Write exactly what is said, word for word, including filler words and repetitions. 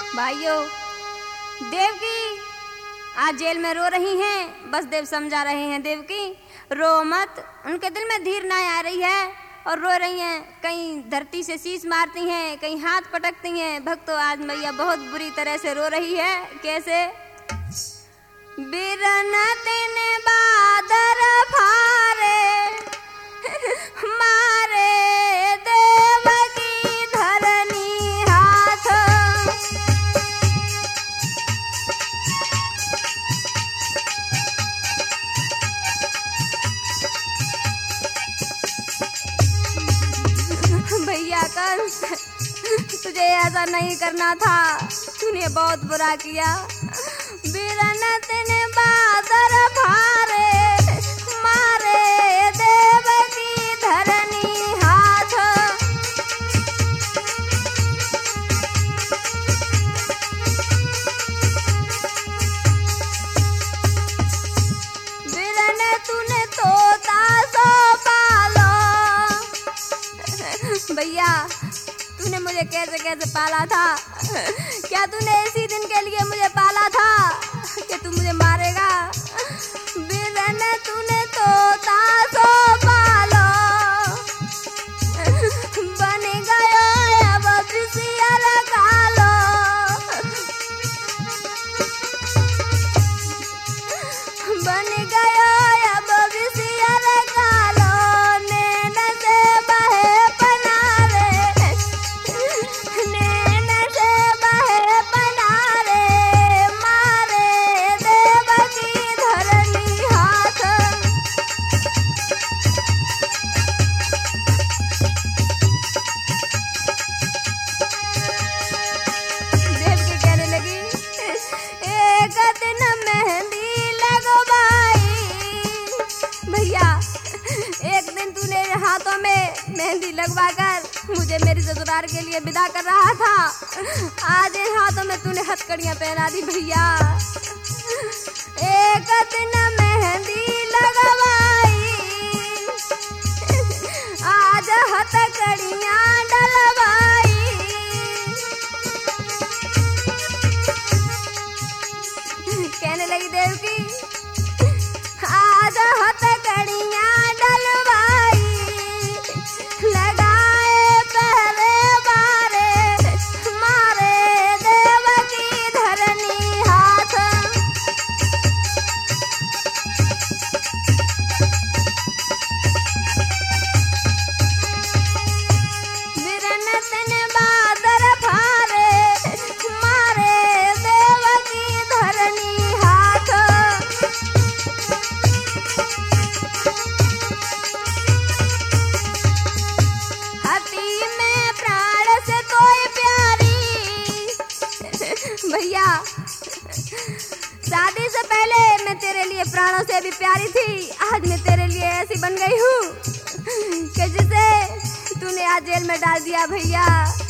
भाइयों, देवकी आज जेल में रो रही हैं। बसदेव समझा रहे हैं देवकी रो मत, उनके दिल में धीर ना आ रही है और रो रही हैं। कहीं धरती से शीश मारती हैं, कहीं हाथ पटकती हैं। भक्तों, आज मैया बहुत बुरी तरह से रो रही है। कैसे? बिरन तिन बादर फारे मारे देवकी धरनी हाथ। भैया कंस, तुझे ऐसा नहीं करना था, तूने बहुत बुरा किया। बिरन तिन बादर फारे मारे देवकी धरनी हाथ। बिरन तूने तोता सो पालो। भैया, तूने मुझे कैसे कैसे पाला था? क्या तूने इसी दिन के लिए मुझे पाला था कि तू मुझे मारेगा? बिरन तूने तोता सो पालो, बन गयो अब विषियर कालो। बन गयो अब विषियर कालो, नैन से बहे पनारे, नैन से बहे पनारे, मारे देवकी धरनी हाथ। देवकी कहने लगी, एक दिन मेहंदी लगवाई। भैया, एक दिन तूने हाथों में मेहंदी लगवाकर मुझे मेरी ससुराल के लिए विदा कर रहा था। आज इन हाथों में तूने हथकड़ियां पहना दी। भैया, एक दिन मेहंदी लगवाई, आज हथकड़ियां डलवाई। कहने लगी देवकी, आज हथकड़ियां डलवाई, लगाए पहरे बारे, मारे देवकी धरनी हाथ। बिरन तिन बादर फारे मारे देवकी धरनी हाथ। हती में प्राण से कोई प्यारी। भैया, शादी से पहले मैं तेरे लिए प्राणों से भी प्यारी थी। आज मैं तेरे लिए ऐसी बन गई हूँ कि जिसे तूने आज जेल में डाल दिया। भैया,